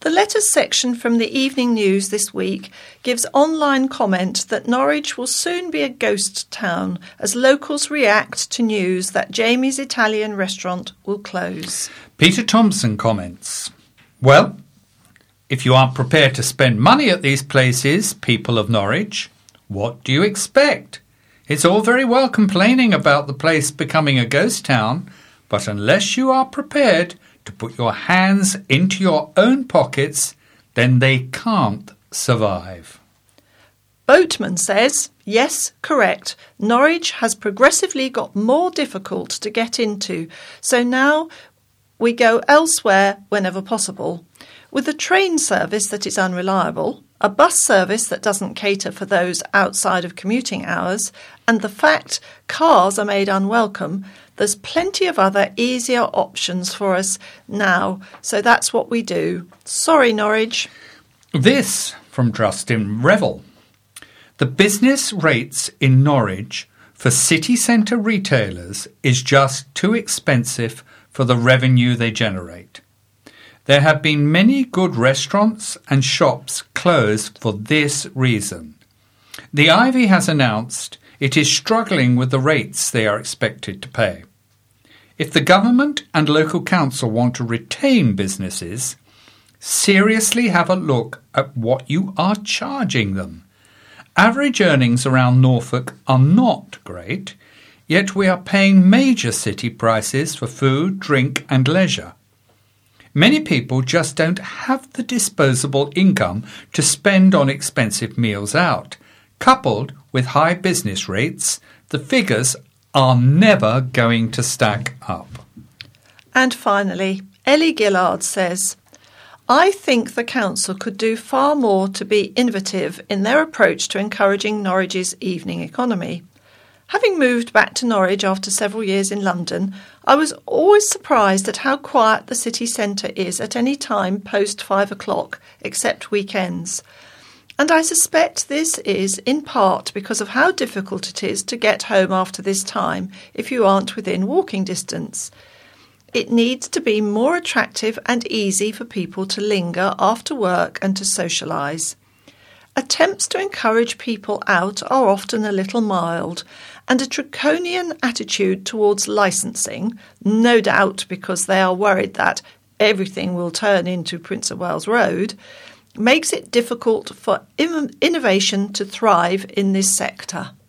The letters section from the Evening News this week gives online comment that Norwich will soon be a ghost town as locals react to news that Jamie's Italian restaurant will close. Peter Thompson comments, well, if you aren't prepared to spend money at these places, people of Norwich, what do you expect? It's all very well complaining about the place becoming a ghost town, but unless you are prepared to put your hands into your own pockets, then they can't survive. Boatman says, yes, correct. Norwich has progressively got more difficult to get into, so now we go elsewhere whenever possible. With a train service that is unreliable, a bus service that doesn't cater for those outside of commuting hours, and the fact cars are made unwelcome, there's plenty of other easier options for us now, so that's what we do. Sorry, Norwich. This from Justin Revel. The business rates in Norwich for city centre retailers is just too expensive for the revenue they generate. There have been many good restaurants and shops closed for this reason. The Ivy has announced it is struggling with the rates they are expected to pay. If the government and local council want to retain businesses, seriously have a look at what you are charging them. Average earnings around Norfolk are not great, yet we are paying major city prices for food, drink and leisure. Many people just don't have the disposable income to spend on expensive meals out. Coupled with high business rates, the figures are never going to stack up. And finally, Ellie Gillard says, I think the council could do far more to be innovative in their approach to encouraging Norwich's evening economy. Having moved back to Norwich after several years in London, I was always surprised at how quiet the city centre is at any time post 5 o'clock, except weekends. And I suspect this is in part because of how difficult it is to get home after this time if you aren't within walking distance. It needs to be more attractive and easy for people to linger after work and to socialise. Attempts to encourage people out are often a little mild, and a draconian attitude towards licensing, no doubt because they are worried that everything will turn into Prince of Wales Road, makes it difficult for innovation to thrive in this sector.